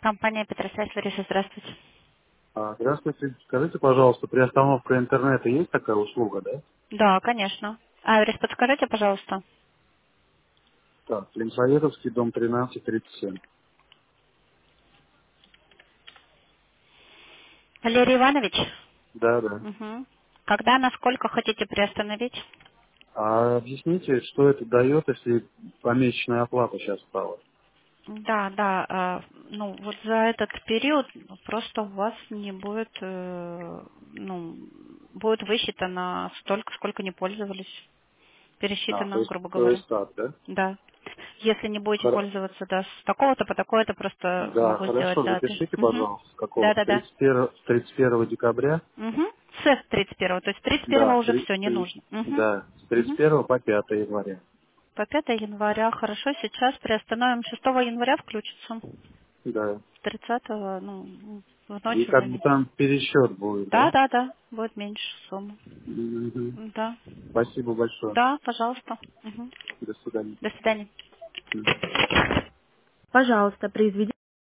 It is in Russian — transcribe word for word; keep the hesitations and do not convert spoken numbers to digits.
Компания Петросвязь, Лариса, здравствуйте. А, Здравствуйте. Скажите, пожалуйста, приостановка интернета есть такая услуга, да? Да, конечно. Адрес подскажите, пожалуйста. Так, Ленсоветовский, дом тринадцать, тридцать семь. Валерий Иванович? Да, да. Угу. Когда, насколько хотите приостановить? А объясните, что это дает, если помесячная оплата сейчас стала? Да, да. а, ну, вот за этот период просто у вас не будет, э, ну, будет высчитано столько, сколько не пользовались. А, то Пересчитано, есть, грубо то говоря. есть так, да? Да. Если не будете Хор- пользоваться, да, с такого-то по такое-то, просто Да, могу сделать хорошо, даты. запишите, Угу. пожалуйста, с какого? Да, С да, да. тридцать первого, с тридцать первого декабря? Угу. С тридцать первого. То есть тридцать первого Да, уже три- все, не три- нужно. Угу. да, с тридцать Угу. первого по пятое января. По пятое января. Хорошо, сейчас приостановим. шестого января включится. Да. тридцатого, ну, в И ночь уже как бы не. там пересчет будет, Да, да? да, да. Будет меньше суммы. Мгм. Да. Спасибо большое. Да, пожалуйста. Угу. До свидания. До свидания. Мгм. Пожалуйста, произведите